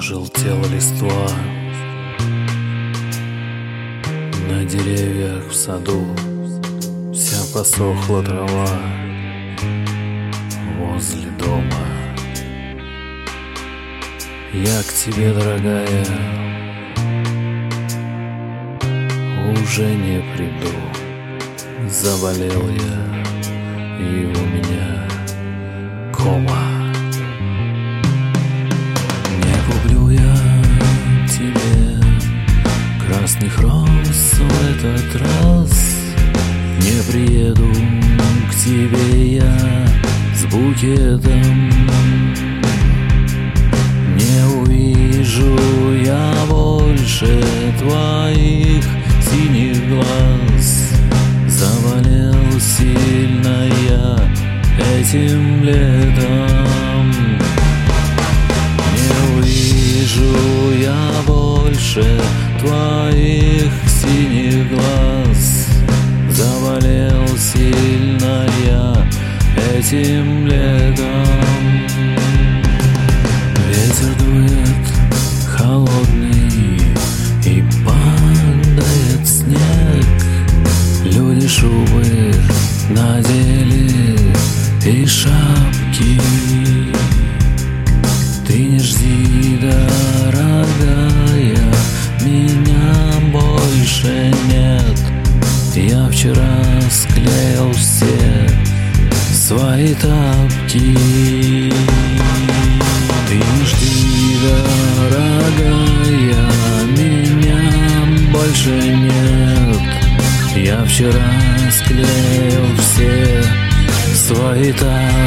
Пожелтела листва на деревьях в саду, вся посохла трава возле дома. Я к тебе, дорогая, уже не приду. Заболел я, и у меня кома. Не куплю я тебе красных роз в этот раз. Не приеду к тебе я с букетом. Не увижу я больше твоих синих глаз. Заболел сильно я этим летом. Не увижу я больше твоих синих глаз. Заболел сильно я этим летом. Ветер дует холодный и падает снег. Люди шубы надели и шапки. Ты не жди, дорогая, меня больше нет. Я вчера склеил все свои тапки. Ты не жди, дорогая, меня больше нет. Я вчера склеил все свои тапки.